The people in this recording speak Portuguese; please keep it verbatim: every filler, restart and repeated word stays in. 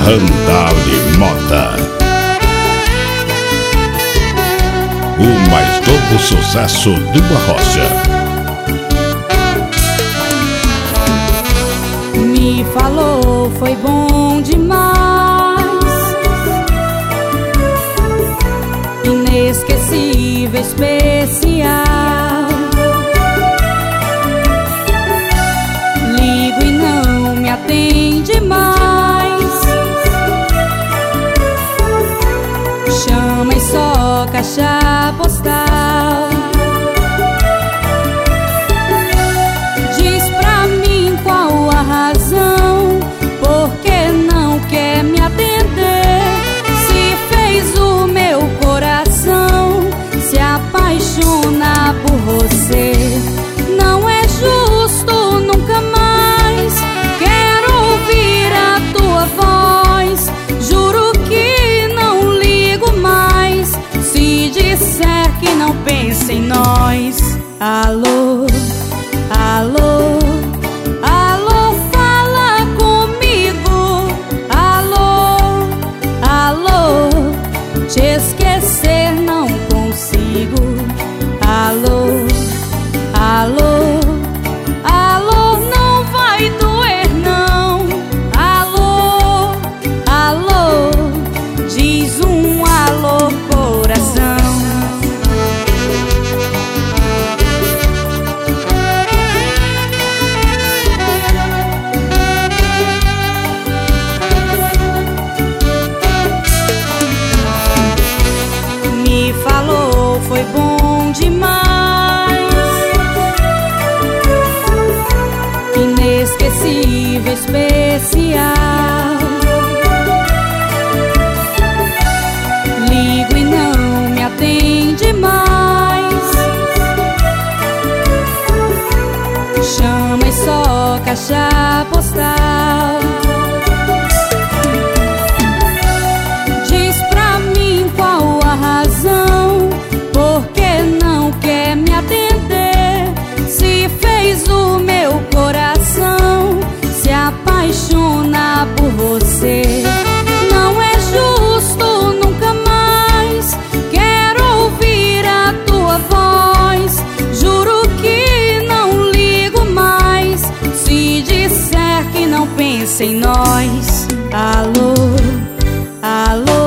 Randall Mota. O mais novo sucesso do Arrocha. Me falou, foi bom demais, inesquecível, especial. Ligo e não me atende mais, chama e só caixa postal. Diz pra mim qual a razão, por que não quer me atender? Se fez o meu coração se apaixonar por você. Não é justo, nunca mais quero ouvir a tua voz. Juro que não ligo mais se disser que não pensa em nós. Alô, alô, alô, fala comigo. Alô, alô, te esquecer não consigo. Alô, alô, alô, não vai doer não. Alô, alô, diz um alô, coração. Me falou, foi bom demais, inesquecível, especial. Ligo e não me atende mais, chama e só caixa postal. Diz pra mim qual a razão, por que não quer me atender? Se fez o meu coração se apaixonar por você. Não é justo, nunca mais quero ouvir a tua voz. Juro que não ligo mais se disser que não pensa em nós. Alô, alô,